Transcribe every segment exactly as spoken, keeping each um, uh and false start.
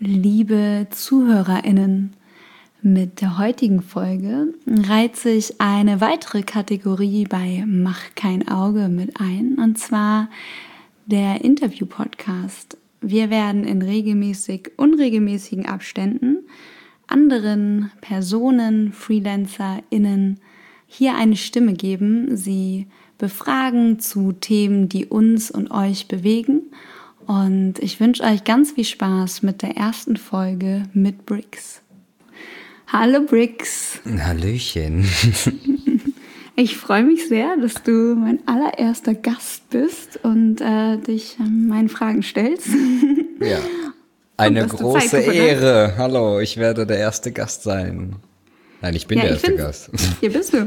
liebe ZuhörerInnen. Mit der heutigen Folge reiht sich eine weitere Kategorie bei Mach kein Auge mit ein, und zwar der Interview-Podcast. Wir werden in regelmäßig unregelmäßigen Abständen anderen Personen, FreelancerInnen hier eine Stimme geben, sie befragen zu Themen, die uns und euch bewegen. Und ich wünsche euch ganz viel Spaß mit der ersten Folge mit Brix. Hallo Brix. Hallöchen. Ich freue mich sehr, dass du mein allererster Gast bist und äh, dich meinen Fragen stellst. Ja, eine große Ehre. Hallo, ich werde der erste Gast sein. Nein, ich bin ja, der ich erste Gast. Hier bist du.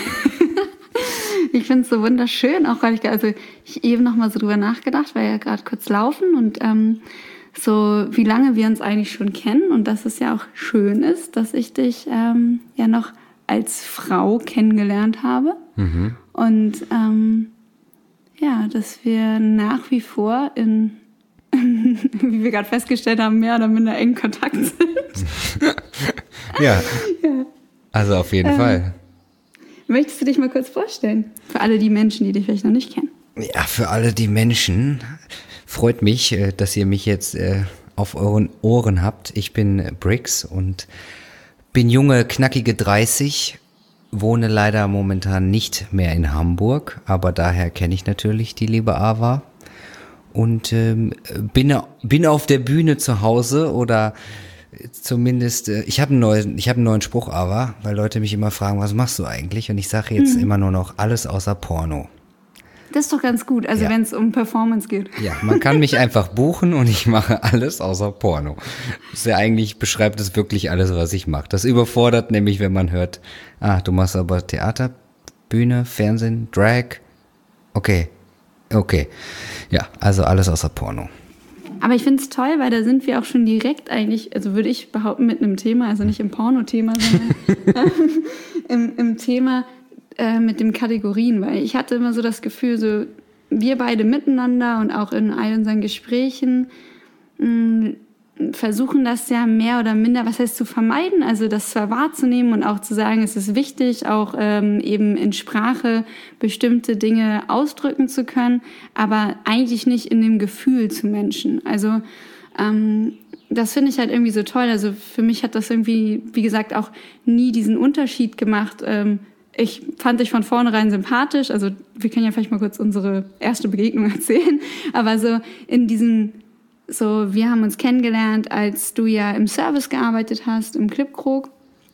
Ich finde es so wunderschön, auch weil ich, also ich eben noch mal so drüber nachgedacht, weil ja gerade kurz laufen und ähm, so wie lange wir uns eigentlich schon kennen und dass es ja auch schön ist, dass ich dich ähm, ja noch als Frau kennengelernt habe mhm. und ähm, ja, dass wir nach wie vor in, wie wir gerade festgestellt haben, mehr oder minder engen Kontakt sind. ja. ja, also auf jeden ähm, Fall. Möchtest du dich mal kurz vorstellen? Für alle die Menschen, die dich vielleicht noch nicht kennen. Ja, für alle die Menschen. Freut mich, dass ihr mich jetzt auf euren Ohren habt. Ich bin Brix und bin junge, knackige dreißig, wohne leider momentan nicht mehr in Hamburg, aber daher kenne ich natürlich die liebe Ava und ähm, bin, bin auf der Bühne zu Hause oder zumindest, ich habe einen neuen, ich habe einen neuen Spruch, Ava, weil Leute mich immer fragen, was machst du eigentlich? Und ich sage jetzt hm. immer nur noch alles außer Porno. Das ist doch ganz gut, also ja. wenn es um Performance geht. Ja, man kann mich einfach buchen und ich mache alles außer Porno. Das ist ja eigentlich, beschreibt es wirklich alles, was ich mache. Das überfordert nämlich, wenn man hört, ah, du machst aber Theater, Bühne, Fernsehen, Drag. Okay, okay. Ja, also alles außer Porno. Aber ich finde es toll, weil da sind wir auch schon direkt eigentlich, also würde ich behaupten, mit einem Thema, also nicht im Porno-Thema, sondern im, im Thema äh, mit den Kategorien, weil ich hatte immer so das Gefühl, so wir beide miteinander und auch in all unseren Gesprächen mh, versuchen das ja mehr oder minder, was heißt zu vermeiden, also das zwar wahrzunehmen und auch zu sagen, es ist wichtig, auch ähm, eben in Sprache bestimmte Dinge ausdrücken zu können, aber eigentlich nicht in dem Gefühl zu Menschen. Also ähm, das finde ich halt irgendwie so toll. Also für mich hat das irgendwie, wie gesagt, auch nie diesen Unterschied gemacht. Ähm, ich fand dich von vornherein sympathisch, also wir können ja vielleicht mal kurz unsere erste Begegnung erzählen, aber so in diesem So, wir haben uns kennengelernt, als du ja im Service gearbeitet hast, im Clipkrog.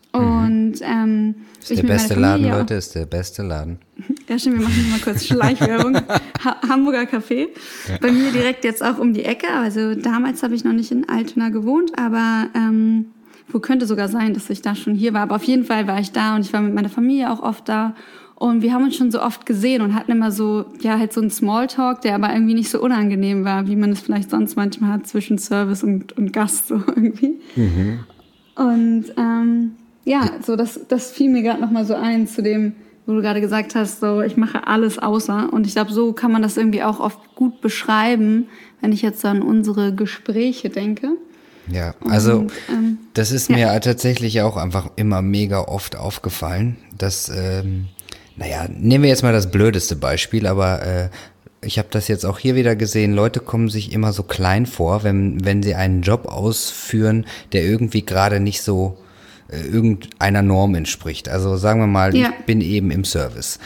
Und ähm, ist der beste Laden, Leute, ist der beste Laden. Ja, stimmt, wir machen mal kurz Schleichwerbung. ha- Hamburger Café. Ja. Bei mir direkt jetzt auch um die Ecke. Also damals habe ich noch nicht in Altona gewohnt, aber ähm, wo könnte sogar sein, dass ich da schon hier war. Aber auf jeden Fall war ich da und ich war mit meiner Familie auch oft da. Und wir haben uns schon so oft gesehen und hatten immer so, ja, halt so einen Smalltalk, der aber irgendwie nicht so unangenehm war, wie man es vielleicht sonst manchmal hat zwischen Service und, und Gast, so irgendwie. Mhm. Und ähm, ja, so das, das fiel mir gerade nochmal so ein zu dem, wo du gerade gesagt hast, so ich mache alles außer. Und ich glaube, so kann man das irgendwie auch oft gut beschreiben, wenn ich jetzt an unsere Gespräche denke. Ja, also und, ähm, das ist mir ja. tatsächlich auch einfach immer mega oft aufgefallen, dass ähm, naja, nehmen wir jetzt mal das blödeste Beispiel, aber äh, ich habe das jetzt auch hier wieder gesehen, Leute kommen sich immer so klein vor, wenn wenn sie einen Job ausführen, der irgendwie gerade nicht so äh, irgendeiner Norm entspricht. Also sagen wir mal, ja. ich bin eben im Service.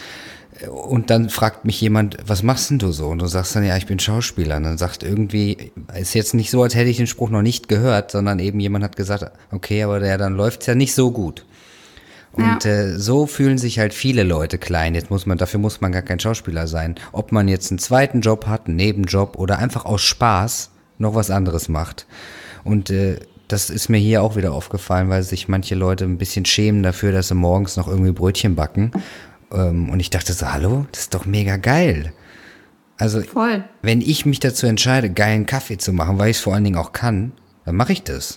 Und dann fragt mich jemand, was machst denn du so? Und du sagst dann, ja, ich bin Schauspieler. Und dann sagt irgendwie, ist jetzt nicht so, als hätte ich den Spruch noch nicht gehört, sondern eben jemand hat gesagt, okay, aber der, dann läuft's ja nicht so gut. Und ja. äh, so fühlen sich halt viele Leute klein. Jetzt muss man, dafür muss man gar kein Schauspieler sein. Ob man jetzt einen zweiten Job hat, einen Nebenjob oder einfach aus Spaß noch was anderes macht. Und äh, das ist mir hier auch wieder aufgefallen, weil sich manche Leute ein bisschen schämen dafür, dass sie morgens noch irgendwie Brötchen backen. Ähm, und ich dachte so, hallo, das ist doch mega geil. Also Voll. Wenn ich mich dazu entscheide, geilen Kaffee zu machen, weil ich es vor allen Dingen auch kann, dann mache ich das.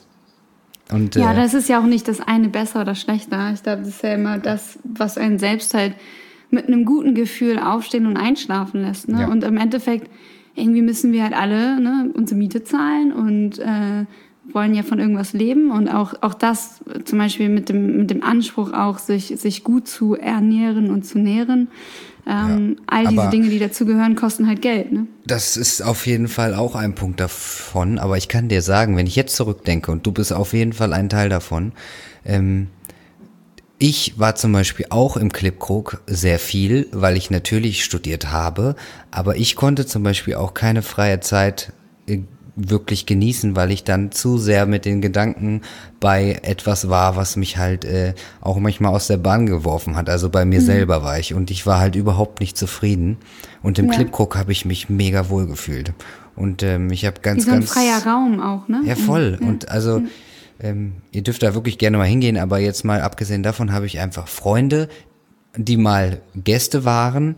Und, ja, äh, das ist ja auch nicht das eine besser oder schlechter. Ich glaube, das ist ja immer das, was einen selbst halt mit einem guten Gefühl aufstehen und einschlafen lässt. Ne? Ja. Und im Endeffekt, irgendwie müssen wir halt alle ne, unsere Miete zahlen und äh, wollen ja von irgendwas leben und auch, auch das zum Beispiel mit dem, mit dem Anspruch auch, sich, sich gut zu ernähren und zu nähren. Ähm, ja, all diese Dinge, die dazugehören, kosten halt Geld, ne? Das ist auf jeden Fall auch ein Punkt davon, aber ich kann dir sagen, wenn ich jetzt zurückdenke und du bist auf jeden Fall ein Teil davon, ähm, ich war zum Beispiel auch im Clipkrug sehr viel, weil ich natürlich studiert habe, aber ich konnte zum Beispiel auch keine freie Zeit äh, wirklich genießen, weil ich dann zu sehr mit den Gedanken bei etwas war, was mich halt äh, auch manchmal aus der Bahn geworfen hat. Also bei mir mhm. selber war ich und ich war halt überhaupt nicht zufrieden. Und im ja. Clipkrug habe ich mich mega wohl gefühlt. Und ähm, ich habe ganz, Wie so ein ganz... freier Raum auch, ne? Ja, voll. Ja. Und also... Ja. Ähm, ihr dürft da wirklich gerne mal hingehen, aber jetzt mal abgesehen davon habe ich einfach Freunde, die mal Gäste waren,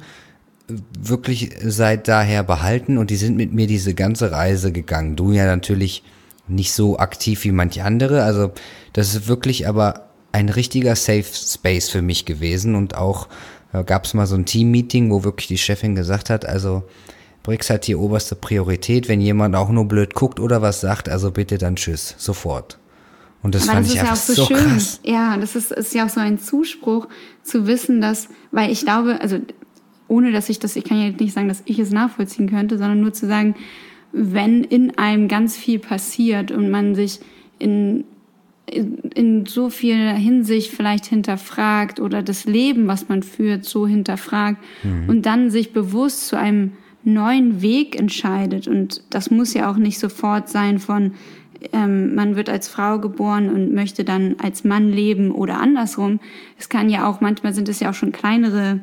wirklich seit daher behalten und die sind mit mir diese ganze Reise gegangen. Du ja natürlich nicht so aktiv wie manche andere, also das ist wirklich aber ein richtiger Safe Space für mich gewesen und auch äh, gab es mal so ein Team-Meeting, wo wirklich die Chefin gesagt hat, also Brix hat hier oberste Priorität, wenn jemand auch nur blöd guckt oder was sagt, also bitte dann tschüss, sofort. Und das Aber fand das ich ist ja einfach auch so, so schön. krass. Ja, das ist, ist ja auch so ein Zuspruch zu wissen, dass, weil ich glaube, also ohne dass ich das, ich kann ja nicht sagen, dass ich es nachvollziehen könnte, sondern nur zu sagen, wenn in einem ganz viel passiert und man sich in, in, in so viel Hinsicht vielleicht hinterfragt oder das Leben, was man führt, so hinterfragt mhm. und dann sich bewusst zu einem neuen Weg entscheidet. Und das muss ja auch nicht sofort sein von, ähm, man wird als Frau geboren und möchte dann als Mann leben oder andersrum. Es kann ja auch, manchmal sind es ja auch schon kleinere,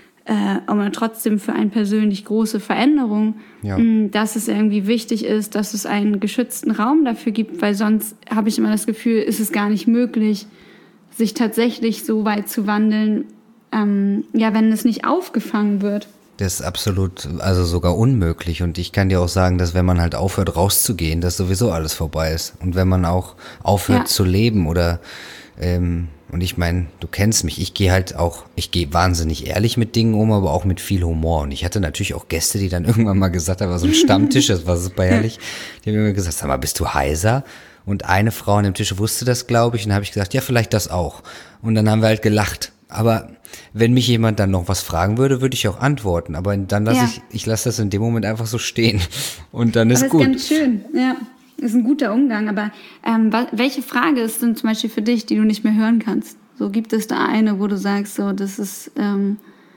äh, aber trotzdem für einen persönlich große Veränderung, ja. mh, dass es irgendwie wichtig ist, dass es einen geschützten Raum dafür gibt, weil sonst habe ich immer das Gefühl, ist es gar nicht möglich, sich tatsächlich so weit zu wandeln, ähm, ja, wenn es nicht aufgefangen wird. Das ist absolut, also sogar unmöglich. Und ich kann dir auch sagen, dass wenn man halt aufhört rauszugehen, dass sowieso alles vorbei ist. Und wenn man auch aufhört ja. zu leben oder, ähm, und ich meine, du kennst mich, ich gehe halt auch, ich gehe wahnsinnig ehrlich mit Dingen um, aber auch mit viel Humor. Und ich hatte natürlich auch Gäste, die dann irgendwann mal gesagt haben, war so ein Stammtisch, das war super herrlich. Die haben immer gesagt, sag mal, bist du heiser? Und eine Frau an dem Tisch wusste das, glaube ich. Und dann habe ich gesagt, ja, vielleicht das auch. Und dann haben wir halt gelacht. Aber wenn mich jemand dann noch was fragen würde, würde ich auch antworten. Aber dann lasse ja. ich, ich lasse das in dem Moment einfach so stehen. Und dann ist aber gut. Das ist ganz schön, ja. Das ist ein guter Umgang. Aber ähm, welche Frage ist denn zum Beispiel für dich, die du nicht mehr hören kannst? So, gibt es da eine, wo du sagst, so, das ist, ähm,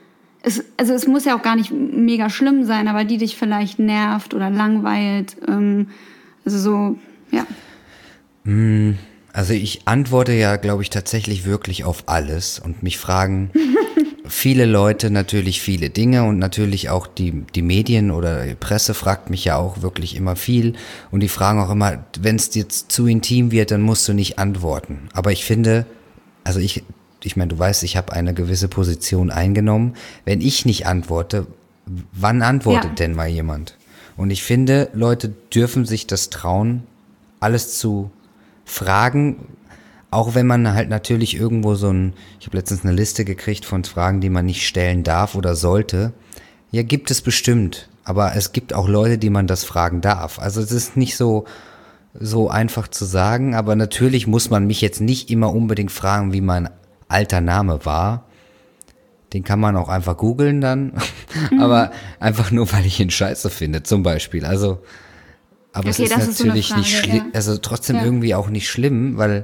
es, also es muss ja auch gar nicht mega schlimm sein, aber die dich vielleicht nervt oder langweilt. Ähm, also so, ja. Mm. Also ich antworte ja, glaube ich, tatsächlich wirklich auf alles und mich fragen viele Leute natürlich viele Dinge und natürlich auch die die Medien oder die Presse fragt mich ja auch wirklich immer viel und die fragen auch immer, wenn es jetzt zu intim wird, dann musst du nicht antworten. Aber ich finde, also ich, ich meine, du weißt, ich habe eine gewisse Position eingenommen. Wenn ich nicht antworte, wann antwortet ja. denn mal jemand? Und ich finde, Leute dürfen sich das trauen, alles zu Fragen, auch wenn man halt natürlich irgendwo so ein, ich habe letztens eine Liste gekriegt von Fragen, die man nicht stellen darf oder sollte. Ja, gibt es bestimmt, aber es gibt auch Leute, die man das fragen darf. Also es ist nicht so, so einfach zu sagen, aber natürlich muss man mich jetzt nicht immer unbedingt fragen, wie mein alter Name war. Den kann man auch einfach googeln dann, mhm. aber einfach nur, weil ich ihn scheiße finde, zum Beispiel. Also Aber okay, es ist natürlich ist so nicht schlimm, ja. also trotzdem ja. irgendwie auch nicht schlimm, weil,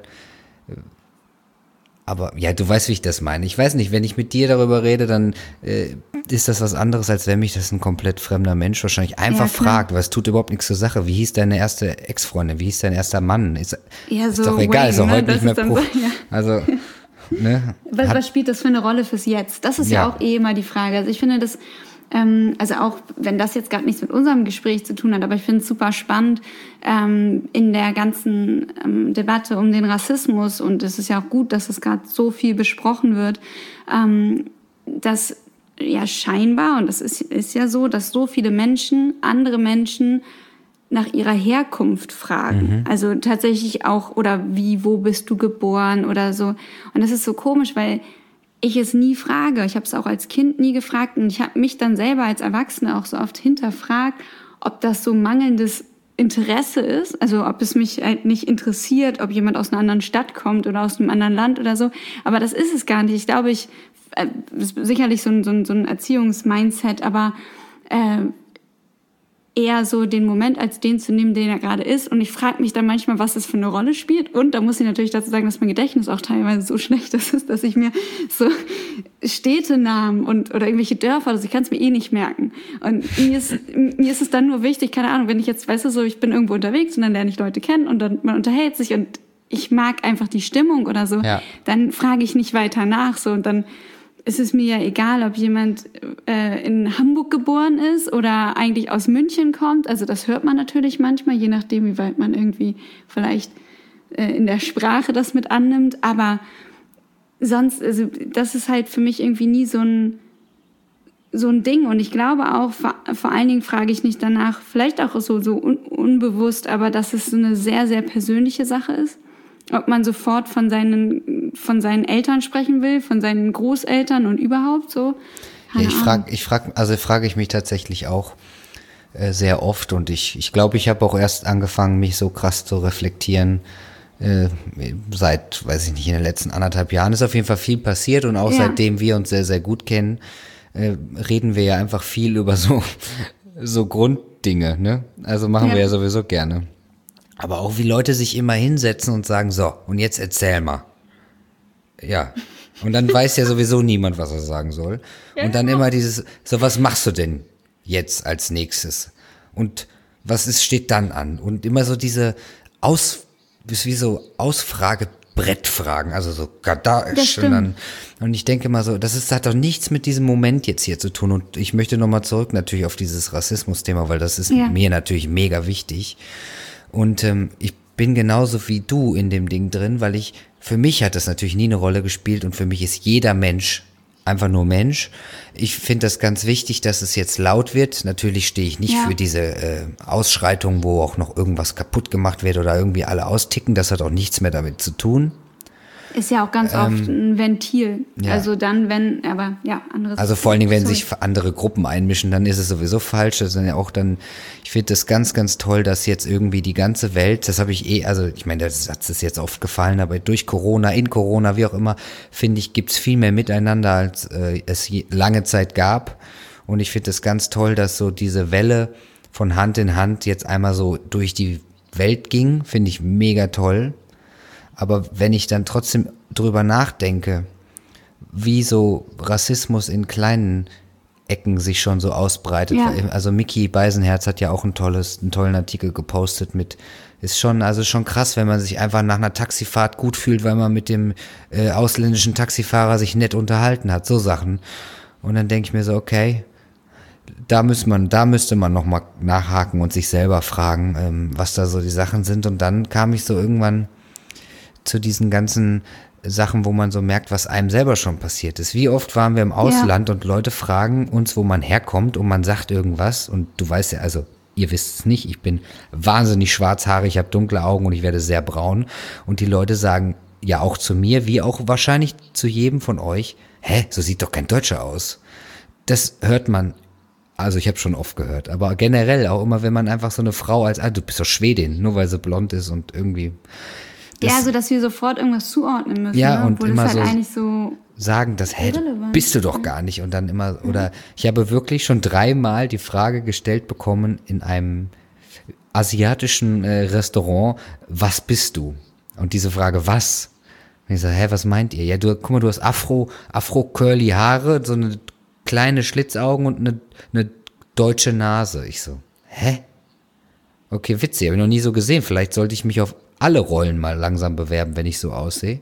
aber ja, du weißt, wie ich das meine. Ich weiß nicht, wenn ich mit dir darüber rede, dann äh, ist das was anderes, als wenn mich das ein komplett fremder Mensch wahrscheinlich einfach ja, fragt, weil es tut überhaupt nichts zur Sache. Wie hieß deine erste Ex-Freundin? Wie hieß dein erster Mann? Ist, ja, so ist doch egal, ist doch heute ne? nicht mehr pro. So, ja. Also, ne? Was, was spielt das für eine Rolle fürs Jetzt? Das ist ja, ja auch eh immer die Frage. Also ich finde das, ähm, also auch wenn das jetzt gerade nichts mit unserem Gespräch zu tun hat, aber ich finde es super spannend ähm, in der ganzen ähm, Debatte um den Rassismus, und es ist ja auch gut, dass es gerade so viel besprochen wird, ähm, dass ja scheinbar, und das ist, ist ja so, dass so viele Menschen, andere Menschen nach ihrer Herkunft fragen. Mhm. Also tatsächlich auch, oder wie, wo bist du geboren oder so. Und das ist so komisch, weil ich es nie frage. Ich habe es auch als Kind nie gefragt und ich habe mich dann selber als Erwachsene auch so oft hinterfragt, ob das so mangelndes Interesse ist, also ob es mich halt nicht interessiert, ob jemand aus einer anderen Stadt kommt oder aus einem anderen Land oder so, aber das ist es gar nicht. Ich glaube, ich, äh, ist sicherlich so ein, so ein, so ein Erziehungsmindset, aber äh, eher so den Moment als den zu nehmen, den er gerade ist. Und ich frage mich dann manchmal, was das für eine Rolle spielt. Und da muss ich natürlich dazu sagen, dass mein Gedächtnis auch teilweise so schlecht ist, dass ich mir so Städtenamen und oder irgendwelche Dörfer, also ich kann es mir eh nicht merken. Und mir ist, mir ist es dann nur wichtig, keine Ahnung, wenn ich jetzt, weißt du, so, ich bin irgendwo unterwegs und dann lerne ich Leute kennen und dann man unterhält sich und ich mag einfach die Stimmung oder so, ja. Dann frage ich nicht weiter nach so und dann ist es mir ja egal, ob jemand äh, in Hamburg geboren ist oder eigentlich aus München kommt. Also das hört man natürlich manchmal, je nachdem, wie weit man irgendwie vielleicht äh, in der Sprache das mit annimmt. Aber sonst, also das ist halt für mich irgendwie nie so ein so ein Ding. Und ich glaube auch, vor, vor allen Dingen frage ich nicht danach, vielleicht auch so, so un, unbewusst, aber dass es so eine sehr, sehr persönliche Sache ist. Ob man sofort von seinen, von seinen Eltern sprechen will, von seinen Großeltern und überhaupt so. Ja, ich frage, ich frage, also frage ich mich tatsächlich auch äh, sehr oft und ich, ich glaube, ich habe auch erst angefangen, mich so krass zu reflektieren, äh, seit, weiß ich nicht, in den letzten anderthalb Jahren ist auf jeden Fall viel passiert und auch ja. Seitdem wir uns sehr, sehr gut kennen, äh, reden wir ja einfach viel über so, so Grunddinge, ne? Also machen ja. wir ja sowieso gerne. Aber auch wie Leute sich immer hinsetzen und sagen, so, und jetzt erzähl mal. Ja. Und dann weiß ja sowieso niemand, was er sagen soll. Und dann immer dieses, so, was machst du denn jetzt als nächstes? Und was ist, steht dann an? Und immer so diese Aus, wie so Ausfragebrettfragen, also so Gadasch. Und, dann, und ich denke mal so, das ist, hat doch nichts mit diesem Moment jetzt hier zu tun. Und ich möchte nochmal zurück natürlich auf dieses Rassismus-Thema, weil das ist ja. mir natürlich mega wichtig. Und ähm, ich bin genauso wie du in dem Ding drin, weil ich, für mich hat das natürlich nie eine Rolle gespielt und für mich ist jeder Mensch einfach nur Mensch. Ich finde das ganz wichtig, dass es jetzt laut wird. Natürlich stehe ich nicht ja. für diese äh, Ausschreitungen, wo auch noch irgendwas kaputt gemacht wird oder irgendwie alle austicken. Das hat auch nichts mehr damit zu tun. Ist ja auch ganz ähm, oft ein Ventil. Ja. Also dann, wenn, aber ja, anderes. Also vor allen Dingen, wenn sorry. sich andere Gruppen einmischen, dann ist es sowieso falsch. Das ist ja auch dann, ich finde das ganz, ganz toll, dass jetzt irgendwie die ganze Welt, das habe ich eh, also ich meine, das Satz ist jetzt oft gefallen, aber durch Corona, in Corona, wie auch immer, finde ich, gibt's viel mehr Miteinander, als äh, es je, lange Zeit gab. Und ich finde es ganz toll, dass so diese Welle von Hand in Hand jetzt einmal so durch die Welt ging, finde ich mega toll. Aber wenn ich dann trotzdem drüber nachdenke, wie so Rassismus in kleinen Ecken sich schon so ausbreitet. Ja. Also Micky Beisenherz hat ja auch ein tolles, einen tollen Artikel gepostet mit, ist schon, also schon krass, wenn man sich einfach nach einer Taxifahrt gut fühlt, weil man mit dem äh, ausländischen Taxifahrer sich nett unterhalten hat, so Sachen. Und dann denke ich mir so, okay, da müsste man, da müsste man nochmal nachhaken und sich selber fragen, ähm, was da so die Sachen sind. Und dann kam ich so irgendwann zu diesen ganzen Sachen, wo man so merkt, was einem selber schon passiert ist. Wie oft waren wir im Ausland ja. und Leute fragen uns, wo man herkommt und man sagt irgendwas und du weißt ja, also ihr wisst es nicht, ich bin wahnsinnig schwarzhaarig, ich habe dunkle Augen und ich werde sehr braun und die Leute sagen ja auch zu mir, wie auch wahrscheinlich zu jedem von euch, hä, so sieht doch kein Deutscher aus. Das hört man, also ich habe schon oft gehört, aber generell auch immer, wenn man einfach so eine Frau als, ah, du bist doch Schwedin, nur weil sie blond ist und irgendwie Das, ja, so dass wir sofort irgendwas zuordnen müssen, ja, ne? Und Obwohl immer das halt so eigentlich so sagen, das hey, bist du doch gar nicht und dann immer, oder ich habe wirklich schon dreimal die Frage gestellt bekommen in einem asiatischen äh, Restaurant, was bist du? Und diese Frage, was? Und ich sage, hä, was meint ihr? Ja, du, guck mal, du hast Afro, Afro-Curly Haare, so eine kleine Schlitzaugen und eine, eine deutsche Nase. Ich so, hä? Okay, witzig, habe ich noch nie so gesehen. Vielleicht sollte ich mich auf alle Rollen mal langsam bewerben, wenn ich so aussehe.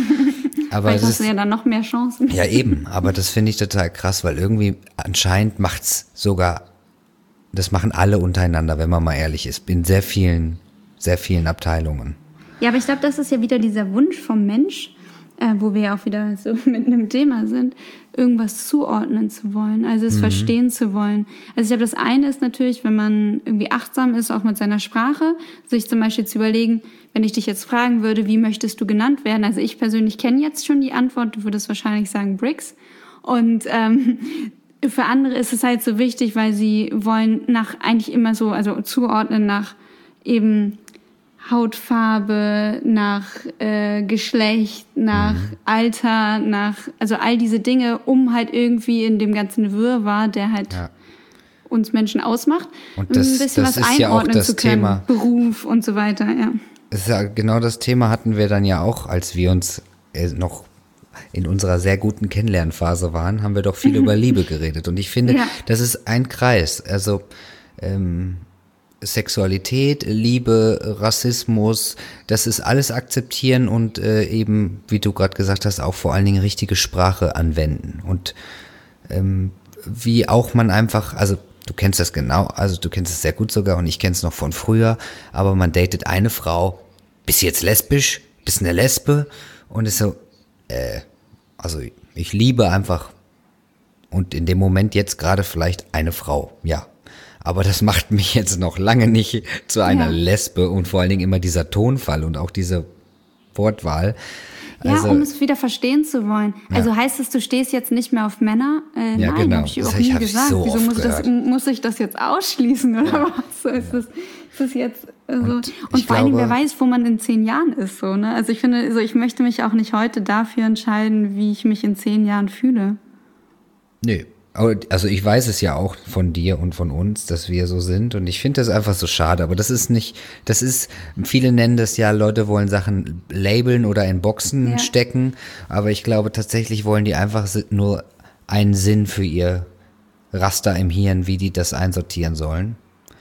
Aber vielleicht hast du ja dann noch mehr Chancen. Ja, eben. Aber das finde ich total krass, weil irgendwie anscheinend macht's sogar, das machen alle untereinander, wenn man mal ehrlich ist, in sehr vielen, sehr vielen Abteilungen. Ja, aber ich glaube, das ist ja wieder dieser Wunsch vom Mensch, äh, wo wir ja auch wieder so mit einem Thema sind, irgendwas zuordnen zu wollen, also es mhm. verstehen zu wollen. Also ich glaube, das eine ist natürlich, wenn man irgendwie achtsam ist, auch mit seiner Sprache, sich zum Beispiel zu überlegen, wenn ich dich jetzt fragen würde, wie möchtest du genannt werden? Also ich persönlich kenne jetzt schon die Antwort, du würdest wahrscheinlich sagen Bricks. Und ähm, für andere ist es halt so wichtig, weil sie wollen nach eigentlich immer so, also zuordnen nach eben Hautfarbe, nach äh, Geschlecht, nach mhm. Alter, nach, also all diese Dinge, um halt irgendwie in dem ganzen Wirrwarr, der halt ja. uns Menschen ausmacht, und das, ein bisschen das was ist ja auch einordnen das zu können. Thema. Beruf und so weiter, ja. Das ist ja genau das Thema hatten wir dann ja auch, als wir uns äh, noch in unserer sehr guten Kennenlernphase waren, haben wir doch viel über Liebe geredet. Und ich finde, ja. das ist ein Kreis. Also ähm, Sexualität, Liebe, Rassismus, das ist alles akzeptieren und äh, eben, wie du gerade gesagt hast, auch vor allen Dingen richtige Sprache anwenden. Und ähm, wie auch man einfach, also du kennst das genau, also du kennst es sehr gut sogar und ich kenne es noch von früher, aber man datet eine Frau, bist du jetzt lesbisch, bist eine Lesbe und ist so, äh, also ich liebe einfach und in dem Moment jetzt gerade vielleicht eine Frau, ja. Aber das macht mich jetzt noch lange nicht zu einer ja. Lesbe und vor allen Dingen immer dieser Tonfall und auch diese Wortwahl. Also, ja, um es wieder verstehen zu wollen. Ja. Also heißt es, du stehst jetzt nicht mehr auf Männer? Äh, ja, nein, genau. habe ich das auch nie hab gesagt. So Wieso muss ich, das, muss ich das jetzt ausschließen oder ja. was? So ist, ja. das, ist das jetzt also, und, und vor allem, wer weiß, wo man in zehn Jahren ist. So, ne? Also ich finde, also ich möchte mich auch nicht heute dafür entscheiden, wie ich mich in zehn Jahren fühle. Nö. Also ich weiß es ja auch von dir und von uns, dass wir so sind und ich finde das einfach so schade, aber das ist nicht, das ist, viele nennen das ja, Leute wollen Sachen labeln oder in Boxen ja. stecken, aber ich glaube tatsächlich wollen die einfach nur einen Sinn für ihr Raster im Hirn, wie die das einsortieren sollen.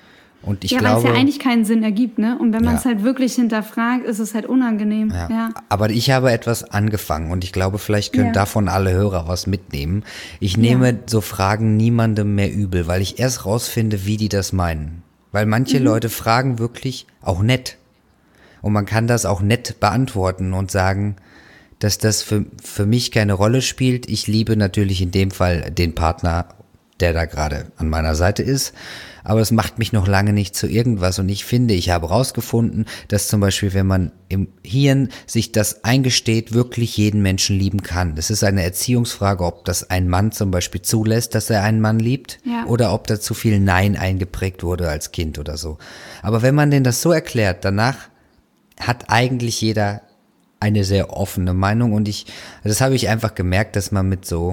Und ich ja, glaube, weil es ja eigentlich keinen Sinn ergibt, ne? Und wenn man es ja. halt wirklich hinterfragt, ist es halt unangenehm. Ja. Ja. Aber ich habe etwas angefangen und ich glaube, vielleicht können ja. davon alle Hörer was mitnehmen. Ich nehme ja. so Fragen niemandem mehr übel, weil ich erst rausfinde, wie die das meinen. Weil manche mhm. Leute fragen wirklich auch nett. Und man kann das auch nett beantworten und sagen, dass das für, für mich keine Rolle spielt. Ich liebe natürlich in dem Fall den Partner, der da gerade an meiner Seite ist. Aber es macht mich noch lange nicht zu irgendwas. Und ich finde, ich habe rausgefunden, dass zum Beispiel, wenn man im Hirn sich das eingesteht, wirklich jeden Menschen lieben kann. Das ist eine Erziehungsfrage, ob das ein Mann zum Beispiel zulässt, dass er einen Mann liebt, ja. oder ob da zu viel Nein eingeprägt wurde als Kind oder so. Aber wenn man denen das so erklärt, danach hat eigentlich jeder eine sehr offene Meinung. Und ich, das habe ich einfach gemerkt, dass man mit so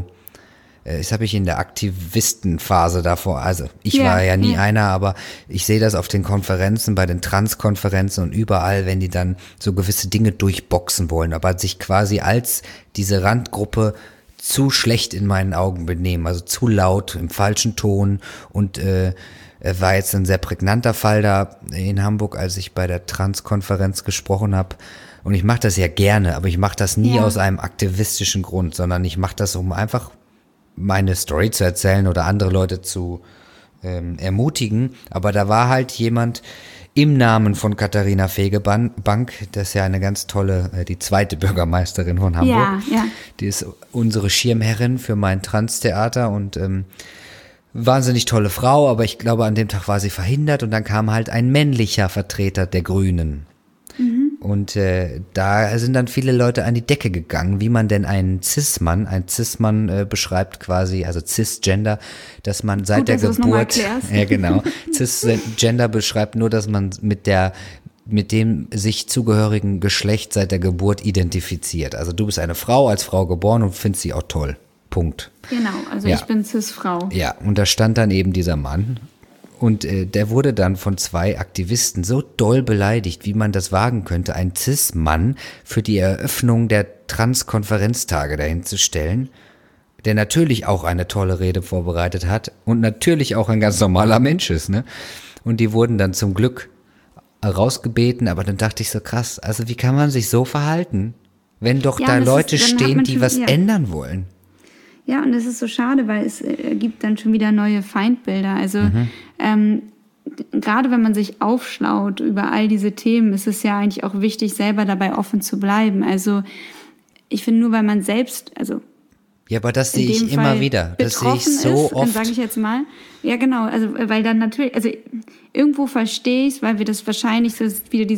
Das habe ich in der Aktivistenphase davor, also ich yeah, war ja nie yeah. einer, aber ich sehe das auf den Konferenzen, bei den Transkonferenzen und überall, wenn die dann so gewisse Dinge durchboxen wollen, aber sich quasi als diese Randgruppe zu schlecht in meinen Augen benehmen, also zu laut, im falschen Ton und äh, war jetzt ein sehr prägnanter Fall da in Hamburg, als ich bei der Transkonferenz gesprochen habe. Und ich mache das ja gerne, aber ich mache das nie yeah. aus einem aktivistischen Grund, sondern ich mache das, um einfach meine Story zu erzählen oder andere Leute zu ähm, ermutigen. Aber da war halt jemand im Namen von Katharina Fegebank, das ist ja eine ganz tolle, äh, die zweite Bürgermeisterin von Hamburg. Ja, ja. Die ist unsere Schirmherrin für mein Trans-Theater und ähm, wahnsinnig tolle Frau, aber ich glaube, an dem Tag war sie verhindert und dann kam halt ein männlicher Vertreter der Grünen. Mhm. Und äh, da sind dann viele Leute an die Decke gegangen, wie man denn einen Cis-Mann, ein Cis-Mann äh, beschreibt quasi, also Cisgender, dass man seit Gut, der dass Geburt, ja genau, Cisgender beschreibt nur, dass man mit der mit dem sich zugehörigen Geschlecht seit der Geburt identifiziert. Also du bist eine Frau, als Frau geboren und findest sie auch toll. Punkt. Genau, also ja. ich bin Cis-Frau. Ja, und da stand dann eben dieser Mann. Und äh, der wurde dann von zwei Aktivisten so doll beleidigt, wie man das wagen könnte, einen Cis-Mann für die Eröffnung der Trans-Konferenztage dahin zu stellen, der natürlich auch eine tolle Rede vorbereitet hat und natürlich auch ein ganz normaler Mensch ist, ne? Und die wurden dann zum Glück rausgebeten, aber dann dachte ich so krass, also wie kann man sich so verhalten, wenn doch ja, da Leute ist, stehen, die schon, was ja. ändern wollen? Ja, und das ist so schade, weil es äh, gibt dann schon wieder neue Feindbilder. Also mhm. ähm, gerade wenn man sich aufschlaut über all diese Themen, ist es ja eigentlich auch wichtig, selber dabei offen zu bleiben. Also ich finde, nur weil man selbst, also ja, aber das sehe ich immer wieder. Das sehe ich so ist, oft. Sage ich jetzt mal. Ja, genau. Also weil dann natürlich, also irgendwo verstehe ich es, weil wir das wahrscheinlich, das ist wieder dieses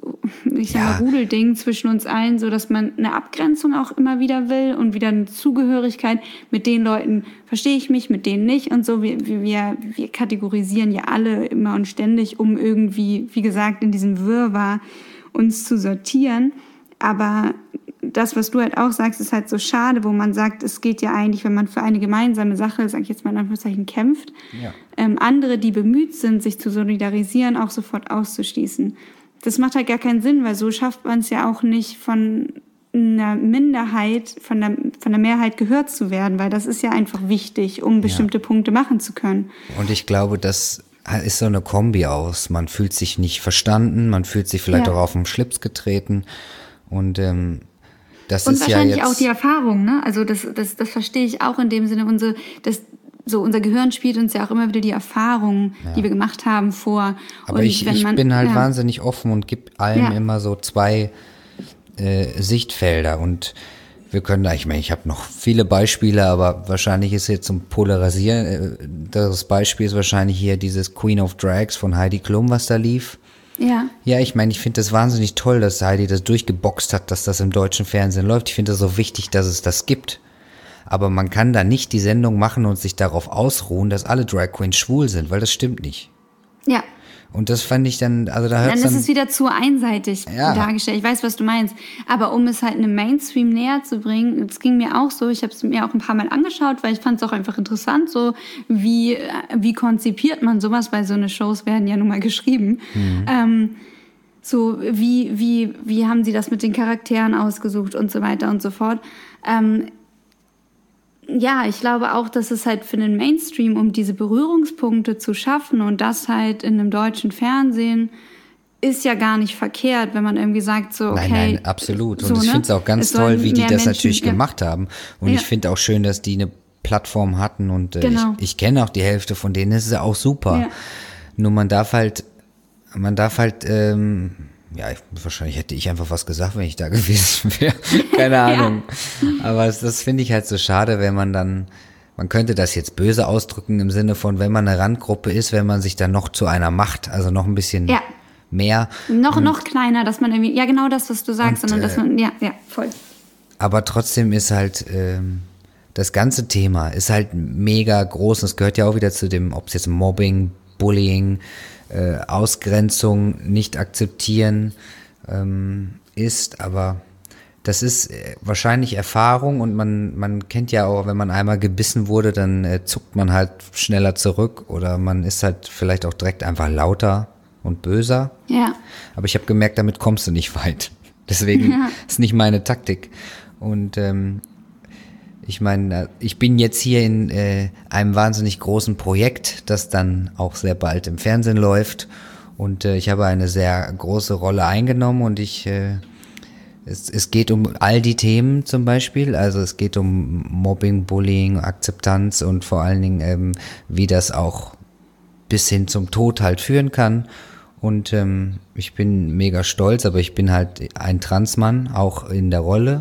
ich sag mal, Rudelding zwischen uns allen, so dass man eine Abgrenzung auch immer wieder will und wieder eine Zugehörigkeit. Mit den Leuten verstehe ich mich, mit denen nicht und so. Wir, wir, wir kategorisieren ja alle immer und ständig, um irgendwie, wie gesagt, in diesem Wirrwarr uns zu sortieren. Aber das, was du halt auch sagst, ist halt so schade, wo man sagt, es geht ja eigentlich, wenn man für eine gemeinsame Sache, sag ich jetzt mal in Anführungszeichen, kämpft, ja. ähm, andere, die bemüht sind, sich zu solidarisieren, auch sofort auszuschließen. Das macht halt gar keinen Sinn, weil so schafft man es ja auch nicht, von einer Minderheit, von der, von der Mehrheit gehört zu werden, weil das ist ja einfach wichtig, um bestimmte ja. Punkte machen zu können. Und ich glaube, das ist so eine Kombi aus. Man fühlt sich nicht verstanden, man fühlt sich vielleicht ja. auch auf den Schlips getreten und ähm, das und ist wahrscheinlich ja jetzt auch die Erfahrung, ne? Also das, das, das verstehe ich auch in dem Sinne. Unsere, das, so unser Gehirn spielt uns ja auch immer wieder die Erfahrungen, ja. die wir gemacht haben, vor. Aber und ich, wenn ich man, bin halt ja. wahnsinnig offen und gebe allem ja. immer so zwei äh, Sichtfelder. Und wir können da, ich meine, ich habe noch viele Beispiele, aber wahrscheinlich ist jetzt zum Polarisieren, äh, das Beispiel ist wahrscheinlich hier dieses Queen of Drags von Heidi Klum, was da lief. Ja. Ja, ich meine, ich finde das wahnsinnig toll, dass Heidi das durchgeboxt hat, dass das im deutschen Fernsehen läuft. Ich finde das so wichtig, dass es das gibt. Aber man kann da nicht die Sendung machen und sich darauf ausruhen, dass alle Drag Queens schwul sind, weil das stimmt nicht. Ja. Und das fand ich dann, also da hört dann dann... Dann ist es wieder zu einseitig ja. dargestellt. Ich weiß, was du meinst. Aber um es halt einem Mainstream näher zu bringen, es ging mir auch so, ich habe es mir auch ein paar Mal angeschaut, weil ich fand es auch einfach interessant, so wie, wie konzipiert man sowas, weil so eine Shows werden ja nun mal geschrieben. Mhm. Ähm, so wie, wie, wie haben sie das mit den Charakteren ausgesucht und so weiter und so fort. Ähm, Ja, ich glaube auch, dass es halt für den Mainstream, um diese Berührungspunkte zu schaffen und das halt in einem deutschen Fernsehen, ist ja gar nicht verkehrt, wenn man irgendwie sagt, so, okay. Nein, nein, absolut. Und so, ich ne? finde es auch ganz es toll, wie die das Menschen, natürlich ja. gemacht haben. Und ja. ich finde auch schön, dass die eine Plattform hatten und äh, genau. ich, ich kenne auch die Hälfte von denen, das ist ja auch super. Ja. Nur man darf halt, man darf halt, ähm, ja, ich, wahrscheinlich hätte ich einfach was gesagt, wenn ich da gewesen wäre. Keine Ahnung. Ja. Aber das, das finde ich halt so schade, wenn man dann, man könnte das jetzt böse ausdrücken im Sinne von, wenn man eine Randgruppe ist, wenn man sich dann noch zu einer macht, also noch ein bisschen ja. mehr. Noch, und, noch kleiner, dass man irgendwie, ja genau das, was du sagst, und, sondern dass man, ja, ja, voll. Aber trotzdem ist halt, ähm, das ganze Thema ist halt mega groß. Das gehört ja auch wieder zu dem, ob es jetzt Mobbing, Bullying, Äh, Ausgrenzung, nicht akzeptieren ähm, ist, aber das ist äh, wahrscheinlich Erfahrung und man, man kennt ja auch, wenn man einmal gebissen wurde, dann äh, zuckt man halt schneller zurück oder man ist halt vielleicht auch direkt einfach lauter und böser. Ja. Aber ich habe gemerkt, damit kommst du nicht weit. Deswegen ja. ist nicht meine Taktik. Und ähm, ich meine, ich bin jetzt hier in äh, einem wahnsinnig großen Projekt, das dann auch sehr bald im Fernsehen läuft und äh, ich habe eine sehr große Rolle eingenommen und ich, äh, es, es geht um all die Themen zum Beispiel, also es geht um Mobbing, Bullying, Akzeptanz und vor allen Dingen, ähm, wie das auch bis hin zum Tod halt führen kann und ähm, ich bin mega stolz, aber ich bin halt ein Transmann, auch in der Rolle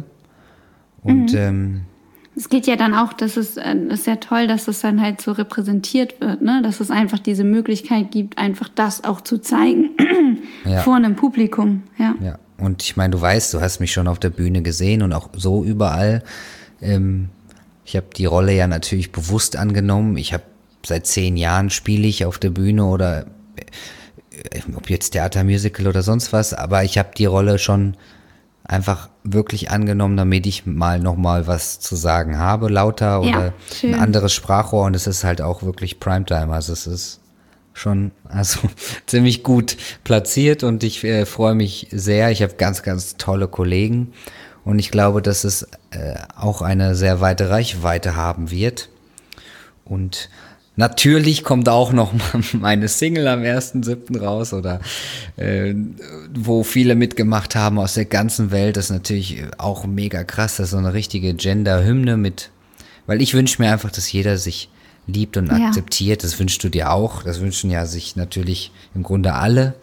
und mhm. ähm, es geht ja dann auch, dass es äh, ist ja toll, dass es dann halt so repräsentiert wird, ne? Dass es einfach diese Möglichkeit gibt, einfach das auch zu zeigen ja. vor einem Publikum. Ja. Ja. Und ich meine, du weißt, du hast mich schon auf der Bühne gesehen und auch so überall. Ähm, ich habe die Rolle ja natürlich bewusst angenommen. Ich habe seit zehn Jahren spiele ich auf der Bühne oder äh, ob jetzt Theater, Musical oder sonst was, aber ich habe die Rolle schon einfach wirklich angenommen, damit ich mal nochmal was zu sagen habe, lauter oder ja, ein anderes Sprachrohr und es ist halt auch wirklich Primetime, also es ist schon also ziemlich gut platziert und ich äh, freue mich sehr, ich habe ganz, ganz tolle Kollegen und ich glaube, dass es äh, auch eine sehr weite Reichweite haben wird und natürlich kommt auch noch meine Single am ersten siebten raus oder äh, wo viele mitgemacht haben aus der ganzen Welt. Das ist natürlich auch mega krass. Das ist so eine richtige Gender-Hymne mit, weil ich wünsche mir einfach, dass jeder sich liebt und ja. akzeptiert. Das wünschst du dir auch. Das wünschen ja sich natürlich im Grunde alle.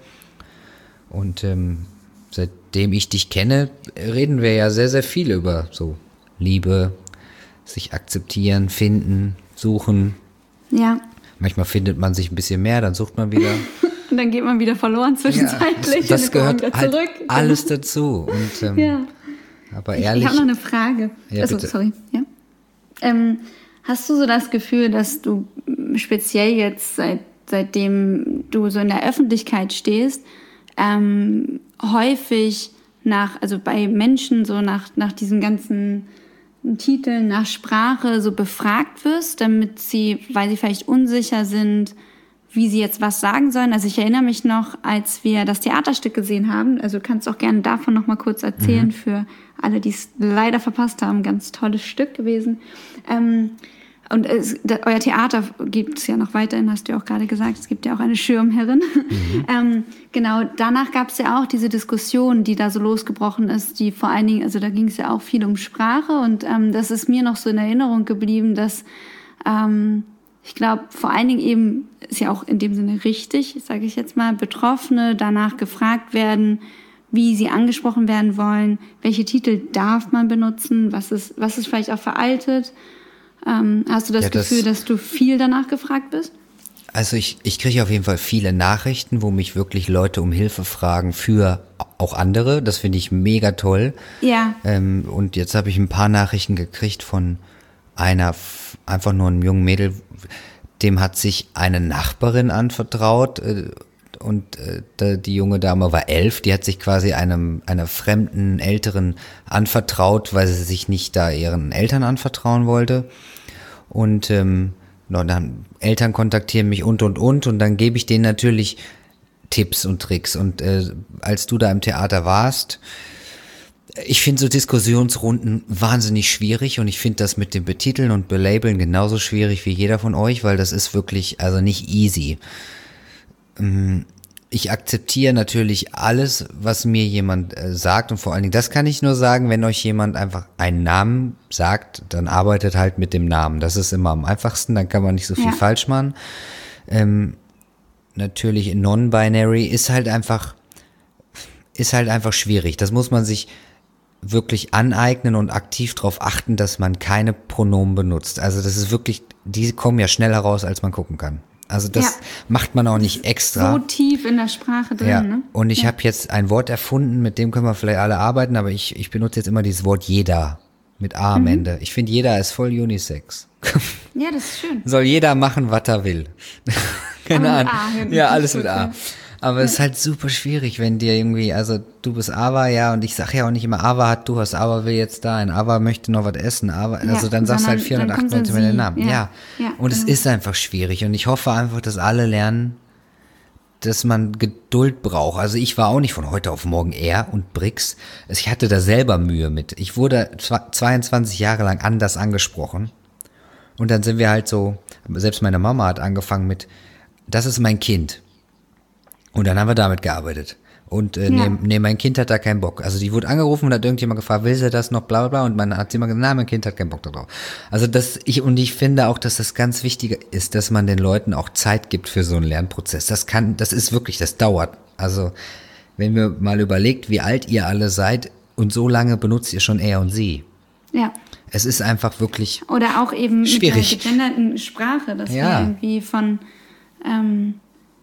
Und ähm, seitdem ich dich kenne, reden wir ja sehr, sehr viel über so Liebe, sich akzeptieren, finden, suchen. Ja. Manchmal findet man sich ein bisschen mehr, dann sucht man wieder. Und dann geht man wieder verloren zwischenzeitlich. Ja, das und dann gehört wieder halt zurück. alles dazu. Und, ähm, ja. Aber Ich, ehrlich. ich habe noch eine Frage. Ja, also, bitte. sorry. Ja. Ähm, hast du so das Gefühl, dass du speziell jetzt, seit, seitdem du so in der Öffentlichkeit stehst, ähm, häufig nach, also bei Menschen so nach, nach diesen ganzen Titeln, nach Sprache so befragt wirst, damit sie, weil sie vielleicht unsicher sind, wie sie jetzt was sagen sollen? Also ich erinnere mich noch, als wir das Theaterstück gesehen haben, also du kannst auch gerne davon noch mal kurz erzählen, mhm. für alle, die es leider verpasst haben, ganz tolles Stück gewesen. Ähm, und es, da, euer Theater gibt es ja noch weiterhin, hast du ja auch gerade gesagt, es gibt ja auch eine Schirmherrin. Mhm. ähm, genau, danach gab es ja auch diese Diskussion, die da so losgebrochen ist, die vor allen Dingen, also da ging es ja auch viel um Sprache und ähm, das ist mir noch so in Erinnerung geblieben, dass ähm, ich glaube, vor allen Dingen eben, ist ja auch in dem Sinne richtig, sage ich jetzt mal, Betroffene danach gefragt werden, wie sie angesprochen werden wollen, welche Titel darf man benutzen, was ist, was ist vielleicht auch veraltet. Ähm, hast du das, ja, das Gefühl, dass du viel danach gefragt bist? Also ich, ich kriege auf jeden Fall viele Nachrichten, wo mich wirklich Leute um Hilfe fragen für auch andere. Das finde ich mega toll. Ja. Ähm, und jetzt habe ich ein paar Nachrichten gekriegt von einer, einfach nur einem jungen Mädel, dem hat sich eine Nachbarin anvertraut äh, und äh, die junge Dame war elf, die hat sich quasi einem einer fremden Älteren anvertraut, weil sie sich nicht da ihren Eltern anvertrauen wollte. Und ähm, no, dann Eltern kontaktieren mich und und und und dann gebe ich denen natürlich Tipps und Tricks. Und äh, als du da im Theater warst, ich finde so Diskussionsrunden wahnsinnig schwierig und ich finde das mit dem Betiteln und Belabeln genauso schwierig wie jeder von euch, weil das ist wirklich, also nicht easy. Ich akzeptiere natürlich alles, was mir jemand sagt und vor allen Dingen, das kann ich nur sagen, wenn euch jemand einfach einen Namen sagt, dann arbeitet halt mit dem Namen. Das ist immer am einfachsten, dann kann man nicht so viel ja. falsch machen. Ähm, natürlich non-binary ist halt einfach, ist halt einfach schwierig. Das muss man sich wirklich aneignen und aktiv darauf achten, dass man keine Pronomen benutzt. Also das ist wirklich, die kommen ja schneller raus, als man gucken kann. Also das ja. macht man auch nicht extra. So tief in der Sprache drin, ja. ne? Und ich ja. habe jetzt ein Wort erfunden, mit dem können wir vielleicht alle arbeiten, aber ich, ich benutze jetzt immer dieses Wort jeder mit A am mhm. Ende. Ich finde, jeder ist voll unisex. Ja, das ist schön. Soll jeder machen, was er will. Keine Ahnung. Ja, alles mit A. Aber ja. es ist halt super schwierig, wenn dir irgendwie, also du bist Ava, ja, und ich sag ja auch nicht immer, Ava hat, du hast, Ava will jetzt da, ein Ava möchte noch was essen, Ava, ja, also dann sagst du halt vierhundertachtundneunzig mit den Namen. Ja, ja. ja und genau. es ist einfach schwierig und ich hoffe einfach, dass alle lernen, dass man Geduld braucht. Also ich war auch nicht von heute auf morgen er und Brix. Ich hatte da selber Mühe mit. Ich wurde zweiundzwanzig Jahre lang anders angesprochen und dann sind wir halt so, selbst meine Mama hat angefangen mit, das ist mein Kind. Und dann haben wir damit gearbeitet. Und äh, ja. nee, nee, mein Kind hat da keinen Bock. Also die wurde angerufen und hat irgendjemand gefragt, will sie das noch, bla bla bla. Und man hat immer gesagt, nein, mein Kind hat keinen Bock darauf. Also das, ich, und ich finde auch, dass das ganz wichtig ist, dass man den Leuten auch Zeit gibt für so einen Lernprozess. Das kann, das ist wirklich, das dauert. Also wenn wir mal überlegt, wie alt ihr alle seid und so lange benutzt ihr schon er und sie. Ja. Es ist einfach wirklich oder auch eben schwierig. Mit der gegenderten Sprache, dass ja. wir irgendwie von ähm,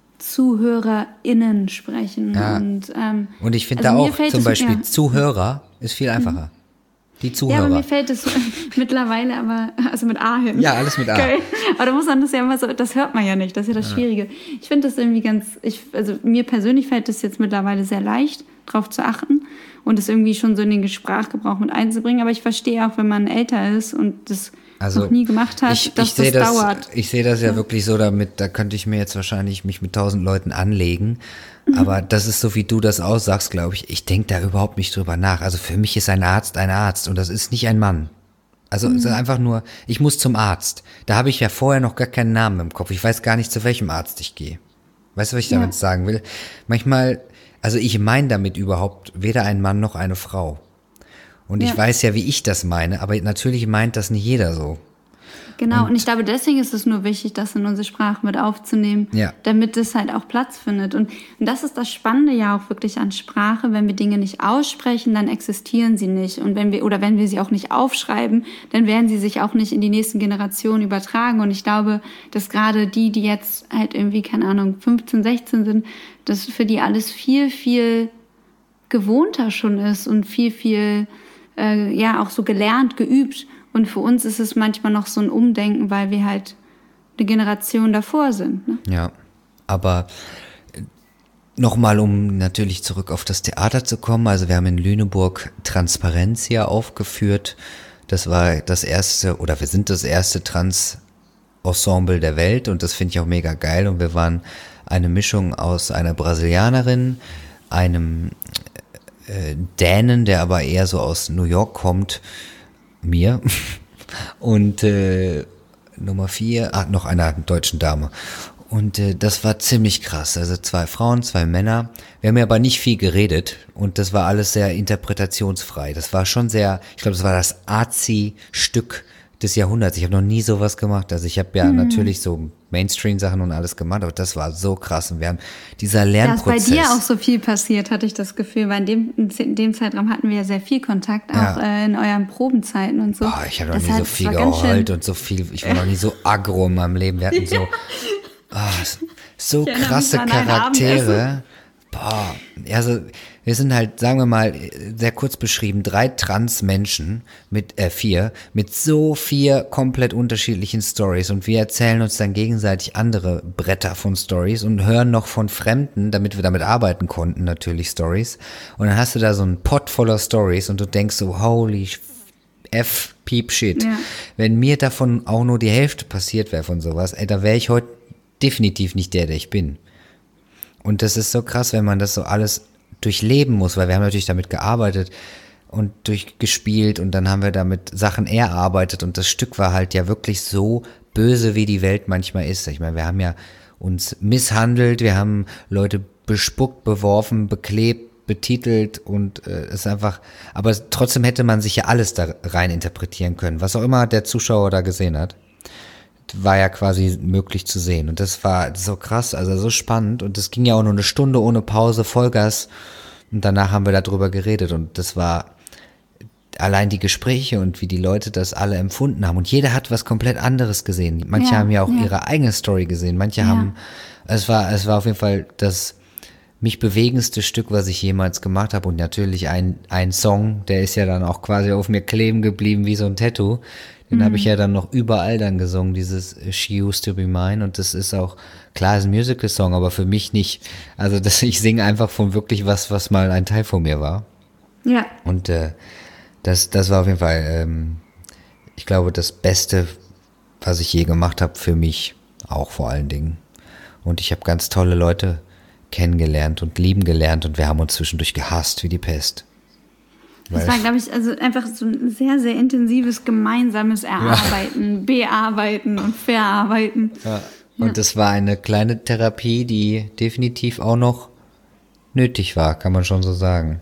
ZuhörerInnen sprechen. Ja. Und, ähm, und ich finde also da auch zum Beispiel ja. Zuhörer ist viel einfacher. Die Zuhörer. Ja, aber mir fällt es mittlerweile aber, also mit A hin. Ja, alles mit A. Okay. Aber da muss man das ja immer so, das hört man ja nicht, das ist ja das ja. Schwierige. Ich finde das irgendwie ganz, ich, also mir persönlich fällt es jetzt mittlerweile sehr leicht, drauf zu achten und es irgendwie schon so in den Sprachgebrauch mit einzubringen. Aber ich verstehe auch, wenn man älter ist und das also noch nie gemacht hat, ich, dass ich das, das dauert. Ich sehe das ja, ja wirklich so damit, da könnte ich mir jetzt wahrscheinlich mich mit tausend Leuten anlegen, mhm. aber das ist so, wie du das aussagst, glaube ich, ich denke da überhaupt nicht drüber nach. Also für mich ist ein Arzt ein Arzt und das ist nicht ein Mann. Also mhm. es ist einfach nur, ich muss zum Arzt. Da habe ich ja vorher noch gar keinen Namen im Kopf. Ich weiß gar nicht, zu welchem Arzt ich gehe. Weißt du, was ich damit ja. sagen will? Manchmal, also ich meine damit überhaupt weder ein Mann noch eine Frau. Und ja. ich weiß ja, wie ich das meine, aber natürlich meint das nicht jeder so. Genau, und, und ich glaube, deswegen ist es nur wichtig, das in unsere Sprache mit aufzunehmen, ja. damit es halt auch Platz findet. Und, und das ist das Spannende ja auch wirklich an Sprache. Wenn wir Dinge nicht aussprechen, dann existieren sie nicht. Und wenn wir, oder wenn wir sie auch nicht aufschreiben, dann werden sie sich auch nicht in die nächsten Generationen übertragen. Und ich glaube, dass gerade die, die jetzt halt irgendwie, keine Ahnung, fünfzehn, sechzehn sind, dass für die alles viel, viel gewohnter schon ist und viel, viel, äh, ja, auch so gelernt, geübt. Und für uns ist es manchmal noch so ein Umdenken, weil wir halt eine Generation davor sind. Ne? Ja, aber nochmal, um natürlich zurück auf das Theater zu kommen. Also wir haben in Lüneburg Transparenzia aufgeführt. Das war das erste, oder wir sind das erste Trans-Ensemble der Welt und das finde ich auch mega geil. Und wir waren eine Mischung aus einer Brasilianerin, einem äh, Dänen, der aber eher so aus New York kommt, mir und äh, Nummer vier, ah, noch einer deutschen Dame. Und äh, das war ziemlich krass. Also zwei Frauen, zwei Männer. Wir haben ja aber nicht viel geredet und das war alles sehr interpretationsfrei. Das war schon sehr, ich glaube, das war das Arzi-Stück des Jahrhunderts. Ich habe noch nie sowas gemacht. Also ich habe ja mhm. natürlich so Mainstream-Sachen und alles gemacht, aber das war so krass. Und wir haben dieser Lernprozess. Da ist bei dir auch so viel passiert, hatte ich das Gefühl, weil in dem, in dem Zeitraum hatten wir ja sehr viel Kontakt, auch ja. äh, in euren Probenzeiten und so. Boah, ich habe noch das nie hat, so viel geheult und so viel, ich war noch nie so aggro in meinem Leben. Wir hatten so, oh, so krasse Charaktere. Boah, also wir sind halt, sagen wir mal, sehr kurz beschrieben, drei Trans-Menschen mit, äh, vier, mit so vier komplett unterschiedlichen Stories und wir erzählen uns dann gegenseitig andere Bretter von Stories und hören noch von Fremden, damit wir damit arbeiten konnten, natürlich Stories. Und dann hast du da so einen Pot voller Stories und du denkst so, holy F, Peep Shit. Ja. Wenn mir davon auch nur die Hälfte passiert wäre von sowas, ey, da wäre ich heute definitiv nicht der, der ich bin. Und das ist so krass, wenn man das so alles durchleben muss, weil wir haben natürlich damit gearbeitet und durchgespielt und dann haben wir damit Sachen erarbeitet und das Stück war halt ja wirklich so böse, wie die Welt manchmal ist. Ich meine, wir haben ja uns misshandelt, wir haben Leute bespuckt, beworfen, beklebt, betitelt und es äh, ist einfach, aber trotzdem hätte man sich ja alles da rein interpretieren können, was auch immer der Zuschauer da gesehen hat. War ja quasi möglich zu sehen und das war so krass, also so spannend und das ging ja auch nur eine Stunde ohne Pause, Vollgas und danach haben wir darüber geredet und das war allein die Gespräche und wie die Leute das alle empfunden haben und jeder hat was komplett anderes gesehen. Manche ja, haben ja auch ja. ihre eigene Story gesehen, manche ja. haben, es war, es war auf jeden Fall das mich bewegendste Stück, was ich jemals gemacht habe und natürlich ein, ein Song, der ist ja dann auch quasi auf mir kleben geblieben wie so ein Tattoo. Den mhm. habe ich ja dann noch überall dann gesungen, dieses She Used to Be Mine und das ist auch, klar ist ein Musical-Song, aber für mich nicht, also das, ich singe einfach von wirklich was, was mal ein Teil von mir war. Ja. Und äh, das, das war auf jeden Fall, ähm, ich glaube, das Beste, was ich je gemacht habe, für mich auch vor allen Dingen. Und ich habe ganz tolle Leute kennengelernt und lieben gelernt und wir haben uns zwischendurch gehasst wie die Pest. Das war, glaube ich, also einfach so ein sehr, sehr intensives gemeinsames Erarbeiten, ja. Bearbeiten und Verarbeiten. Ja. Und ja. das war eine kleine Therapie, die definitiv auch noch nötig war, kann man schon so sagen.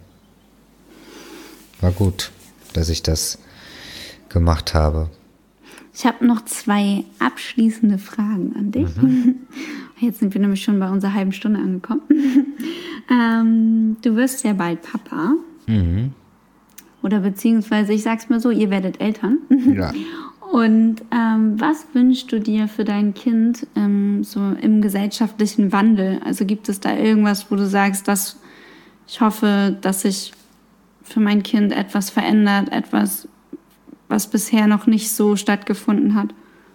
War gut, dass ich das gemacht habe. Ich habe noch zwei abschließende Fragen an dich. Mhm. Jetzt sind wir nämlich schon bei unserer halben Stunde angekommen. ähm, du wirst ja bald Papa. Mhm. Oder beziehungsweise, ich sag's mal so, ihr werdet Eltern. Ja. Und ähm, was wünschst du dir für dein Kind ähm, so im gesellschaftlichen Wandel? Also gibt es da irgendwas, wo du sagst, dass ich hoffe, dass sich für mein Kind etwas verändert, etwas, was bisher noch nicht so stattgefunden hat?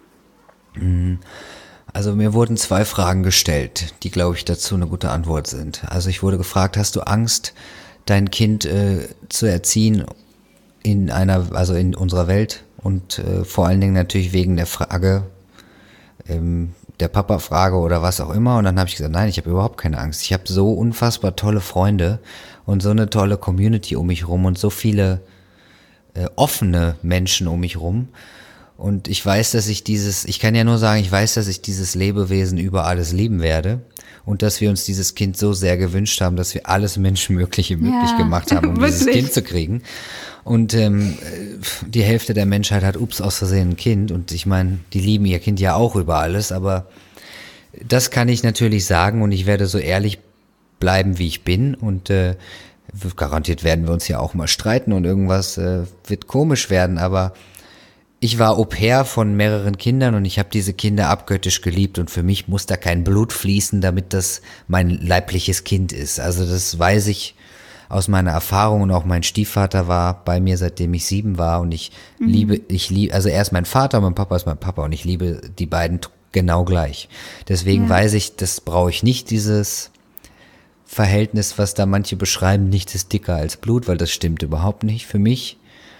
Also mir wurden zwei Fragen gestellt, die, glaube ich, dazu eine gute Antwort sind. Also ich wurde gefragt, hast du Angst, dein Kind äh, zu erziehen in einer, also in unserer Welt und äh, vor allen Dingen natürlich wegen der Frage, ähm, der Papa-Frage oder was auch immer. Und dann habe ich gesagt, nein, ich habe überhaupt keine Angst. Ich habe so unfassbar tolle Freunde und so eine tolle Community um mich rum und so viele äh, offene Menschen um mich rum. Und ich weiß, dass ich dieses, ich kann ja nur sagen, ich weiß, dass ich dieses Lebewesen über alles lieben werde. Und dass wir uns dieses Kind so sehr gewünscht haben, dass wir alles Menschenmögliche möglich ja, gemacht haben, um wirklich. dieses Kind zu kriegen. Und ähm, die Hälfte der Menschheit hat, ups, aus Versehen ein Kind. Und ich meine, die lieben ihr Kind ja auch über alles. Aber das kann ich natürlich sagen und ich werde so ehrlich bleiben, wie ich bin. Und äh, garantiert werden wir uns ja auch mal streiten und irgendwas äh, wird komisch werden. Aber ich war Au-pair von mehreren Kindern und ich habe diese Kinder abgöttisch geliebt. Und für mich muss da kein Blut fließen, damit das mein leibliches Kind ist. Also das weiß ich aus meiner Erfahrung und auch mein Stiefvater war bei mir, seitdem ich sieben war und ich mhm. liebe, ich liebe, also er ist mein Vater und mein Papa ist mein Papa und ich liebe die beiden genau gleich. Deswegen ja. weiß ich, das brauche ich nicht, dieses Verhältnis, was da manche beschreiben, nichts ist dicker als Blut, weil das stimmt überhaupt nicht für mich.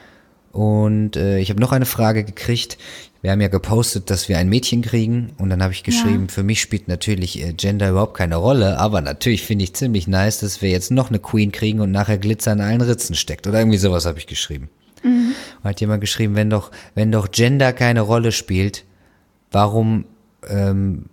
Und äh, ich habe noch eine Frage gekriegt. Wir haben ja gepostet, dass wir ein Mädchen kriegen und dann habe ich geschrieben, ja. für mich spielt natürlich äh, Gender überhaupt keine Rolle, aber natürlich finde ich ziemlich nice, dass wir jetzt noch eine Queen kriegen und nachher Glitzer in allen Ritzen steckt oder irgendwie sowas habe ich geschrieben. Mhm. Und hat jemand geschrieben, wenn doch, wenn doch Gender keine Rolle spielt, warum ähm,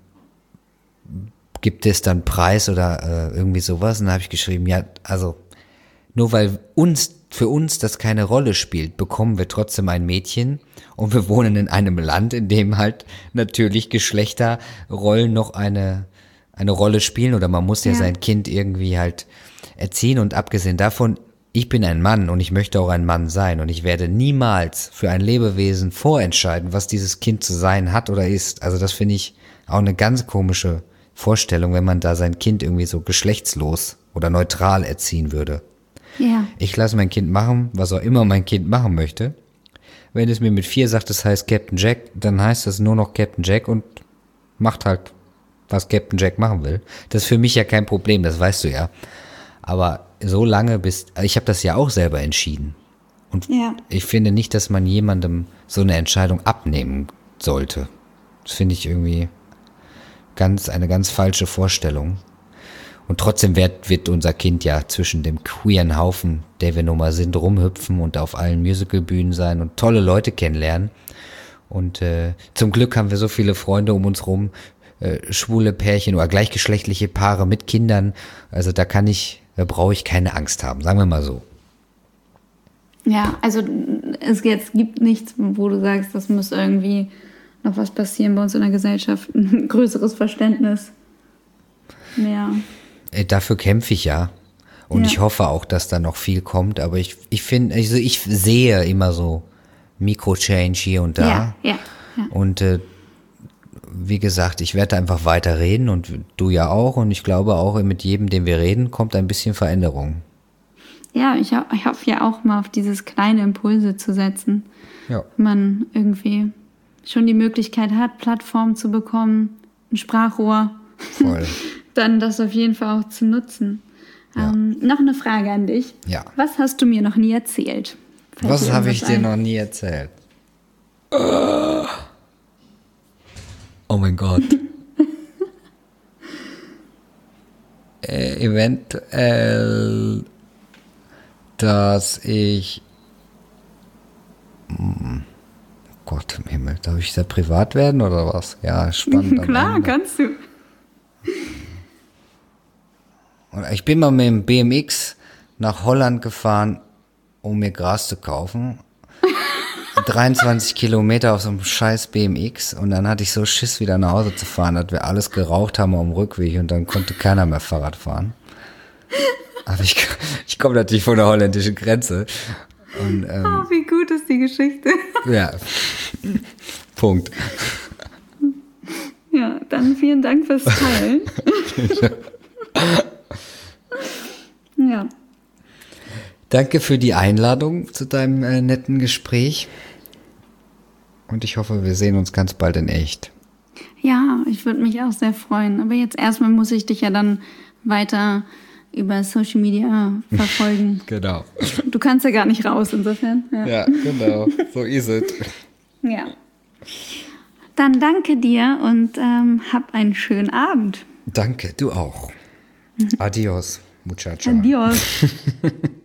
gibt es dann Preis oder äh, irgendwie sowas? Und dann habe ich geschrieben, ja, also nur weil uns für uns das keine Rolle spielt, bekommen wir trotzdem ein Mädchen und wir wohnen in einem Land, in dem halt natürlich Geschlechterrollen noch eine eine Rolle spielen oder man muss ja, ja sein Kind irgendwie halt erziehen und abgesehen davon, ich bin ein Mann und ich möchte auch ein Mann sein und ich werde niemals für ein Lebewesen vorentscheiden, was dieses Kind zu sein hat oder ist. Also das finde ich auch eine ganz komische Vorstellung, wenn man da sein Kind irgendwie so geschlechtslos oder neutral erziehen würde. Ja. Ich lasse mein Kind machen, was auch immer mein Kind machen möchte. Wenn es mir mit vier sagt, es heißt Captain Jack, dann heißt es nur noch Captain Jack und macht halt, was Captain Jack machen will. Das ist für mich ja kein Problem, das weißt du ja. Aber so lange bis, ich habe das ja auch selber entschieden. Und ja. ich finde nicht, dass man jemandem so eine Entscheidung abnehmen sollte. Das finde ich irgendwie ganz eine ganz falsche Vorstellung. Und trotzdem wird, wird unser Kind ja zwischen dem queeren Haufen, der wir nun mal sind, rumhüpfen und auf allen Musicalbühnen sein und tolle Leute kennenlernen. Und äh, zum Glück haben wir so viele Freunde um uns rum, äh, schwule Pärchen oder gleichgeschlechtliche Paare mit Kindern. Also da kann ich, da brauche ich keine Angst haben, sagen wir mal so. Ja, also es jetzt gibt nichts, wo du sagst, das muss irgendwie noch was passieren bei uns in der Gesellschaft, ein größeres Verständnis mehr. Dafür kämpfe ich ja. Und ja. ich hoffe auch, dass da noch viel kommt. Aber ich, ich finde, also ich sehe immer so Mikro-Change hier und da. Ja, ja, ja. Und äh, wie gesagt, ich werde einfach weiter reden und du ja auch. Und ich glaube auch, mit jedem, dem wir reden, kommt ein bisschen Veränderung. Ja, ich, ich hoffe ja auch mal auf dieses kleine Impulse zu setzen. Ja. Wenn man irgendwie schon die Möglichkeit hat, Plattformen zu bekommen, ein Sprachrohr. Voll. Dann das auf jeden Fall auch zu nutzen. Ja. Ähm, noch eine Frage an dich. Ja. Was hast du mir noch nie erzählt? Was habe ich dir ein? noch nie erzählt? Oh, oh mein Gott. äh, eventuell, dass ich... Oh Gott im Himmel, darf ich sehr privat werden oder was? Ja, spannend. Klar, kannst du. Ich bin mal mit dem B M X nach Holland gefahren, um mir Gras zu kaufen. dreiundzwanzig Kilometer auf so einem scheiß B M X und dann hatte ich so Schiss, wieder nach Hause zu fahren, dass wir alles geraucht haben am Rückweg und dann konnte keiner mehr Fahrrad fahren. Aber ich, ich komme natürlich von der holländischen Grenze. Und, ähm, oh, wie gut ist die Geschichte. Ja, Punkt. Ja, dann vielen Dank fürs Teilen. Ja. Danke für die Einladung zu deinem äh, netten Gespräch. Und ich hoffe, wir sehen uns ganz bald in echt. Ja, ich würde mich auch sehr freuen. Aber jetzt erstmal muss ich dich ja dann weiter über Social Media verfolgen. Genau. Du kannst ja gar nicht raus, insofern. Ja, ja genau. So ist es. Ja. Dann danke dir und ähm, hab einen schönen Abend. Danke, du auch. Adios, muchacha. Adios.